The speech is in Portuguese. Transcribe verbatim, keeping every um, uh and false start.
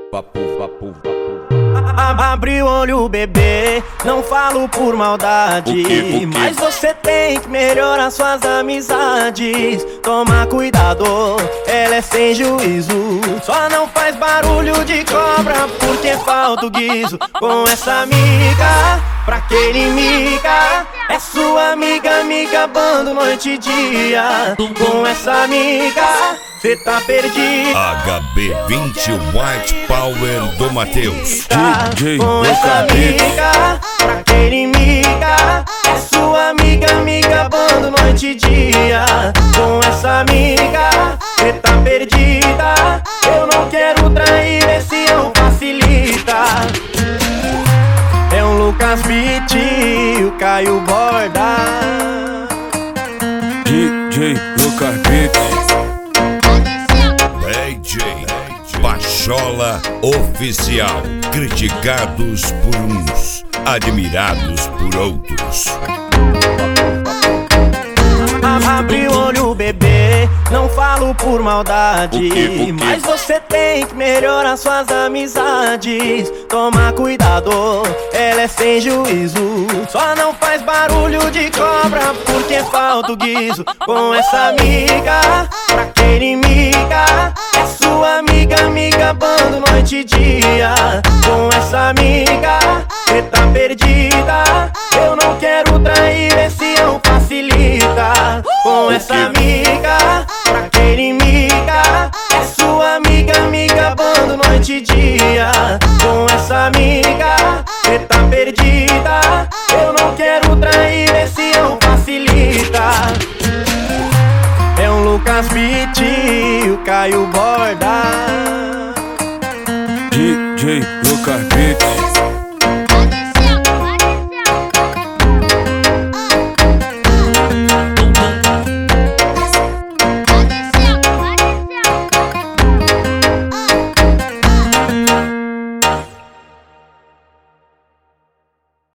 Papo, papo, papo. Abre o olho, bebê, não falo por maldade, O quê? O quê? mas você tem que melhorar suas amizades. Toma cuidado, ela é sem juízo, só não faz barulho de cobra porque falta o guiso. Com essa amiga, pra que ele mica? É sua amiga, amiga, bando noite e dia. Com essa amiga, cê tá perdido. H B vinte White Power do Matheus. D J Com essa amiga, pra que ele mica? É sua amiga, amiga, bando noite e dia. Com essa amiga, cê tá perdida. Eu não quero trair, esse não facilita. É o Lucas Beat, o Caio Borda. D J Lucas Beat. D J Pachola Oficial. Criticados por uns, admirados por outros. Abre o olho, bebê, não falo por maldade, O quê? O quê? mas você tem que melhorar suas amizades. Toma cuidado, ela é sem juízo, só não faz barulho de cobra porque falta o guiso. Com essa amiga, pra que ele mica? É sua amiga, amiga, bando noite e dia. Com essa amiga, cê tá perdida. Eu não quero trair, esse não facilita. Com essa amiga, pra que ele mica? É sua amiga, amiga, bando noite e dia. Com essa amiga, cê tá perdida. Eu não quero trair, esse não facilita. É o Lucas Beat, o Caio Borda. D J Lucas Beat.